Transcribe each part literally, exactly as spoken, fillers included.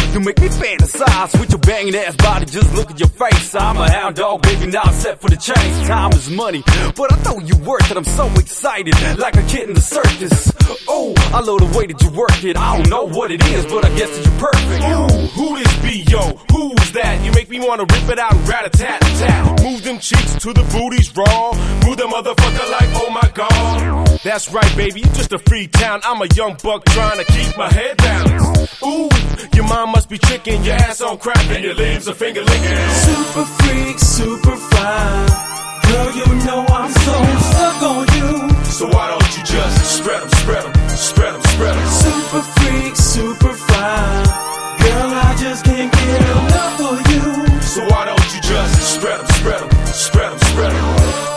You make me fantasize with your banging ass body. Just look at your face. I'm a hound dog, baby, now I'm set for the chase. Time is money, but I know you worth it. I'm so excited, like a kid in the circus. Oh, I love the way that you work it. I don't know what it is, but I guess that you're perfect. Ooh, who this be, yo? Who's that? You make me wanna rip it out and rat-a-tat-tat. Move them cheeks to the booties raw. Move the motherfucker like, oh my god. That's right, baby, you just a free town. I'm a young buck trying to keep my head balanced. Ooh, your mom must be tricking, your ass on crack and your limbs are finger licking. Super freak, super fine. Girl, you know I'm so stuck on you. So why don't you just spread them, spread them, spread them, spread them. Super freak, super fine. Girl, I just can't get enough of you. So why don't you just spread them, spread them, spread them, spread them.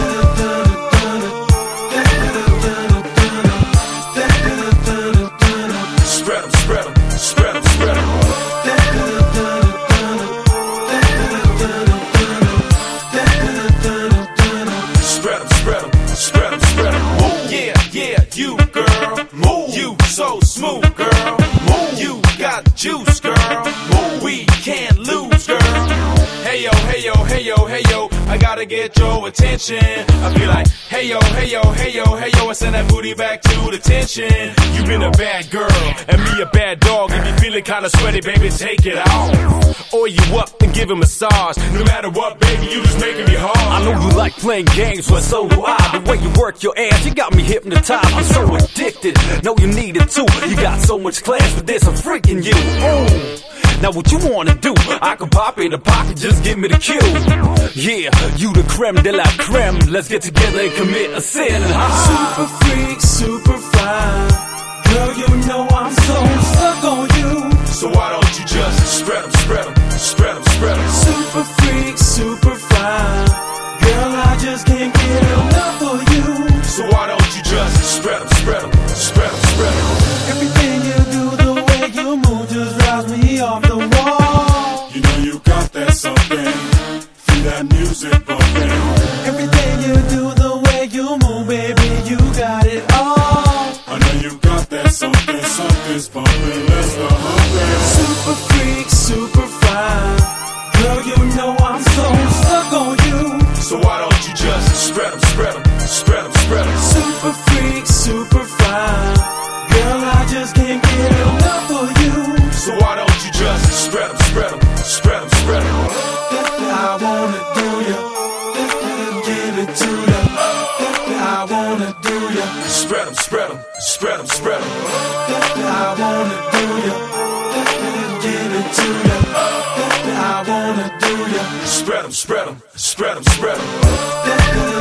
Spread them, spread them, spread them, spread them. Spread them, spread them, spread them, spread them. Move, yeah, yeah, you girl, move. You so smooth, girl, move. You got juice, girl, move. We can't lose, girl. Hey yo, hey yo, hey yo, hey yo, I gotta get your attention. I feel like, hey yo, hey yo, hey yo, hey yo, I send that booty back to the tension. You been a bad girl, and me a bad dog. If you feeling kinda sweaty, baby, take it off. Oil you up and give a massage. No matter what, baby, you just making me hard. I know you like playing games, but so do I. The way you work your ass, you got me hypnotized. I'm so addicted, know you need it too. You got so much class, but there's a freak in you. Ooh. Now what you wanna do? I can pop in the pocket, just give me the cue. Yeah, you the creme de la creme. Let's get together and commit a sin. Super freak, super fine. Girl, you know I'm so stuck on you. So why don't you just spread them, spread them, spread them, spread them. Super freak, super fine. Girl, I just can't get enough of you. So why don't you just spread them, spread them, spread them, spread them. Everything you do, the way you move just drives me off the wall. You know you got that something, feel that music bumping. Everything you do, the way you move, baby, you got it all. I know you got that something, something's bumping, let's go humping. Super freak, super fine. Girl, you know I'm so stuck on you. So why don't you just spread them, spread them, spread them, spread them. Super freak, super fine. Girl, I just can't get enough of you. So why don't you just spread them, spread them, spread them, spread them. I wanna do ya, give it to ya. I wanna do ya. Spread them, spread them, spread them, spread them. I wanna do ya, give it to ya. I wanna do ya. Spread them, spread them, spread them, spread them.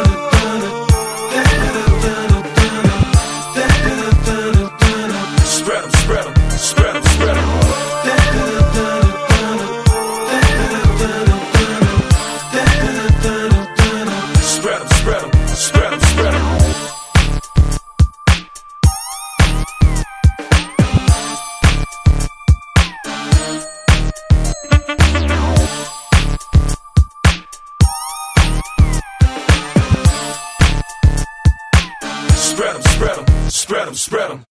Spread them, spread them, spread them, spread them. Spread them, spread them, spread them, spread them. Spread them, spread them, spread them, spread them.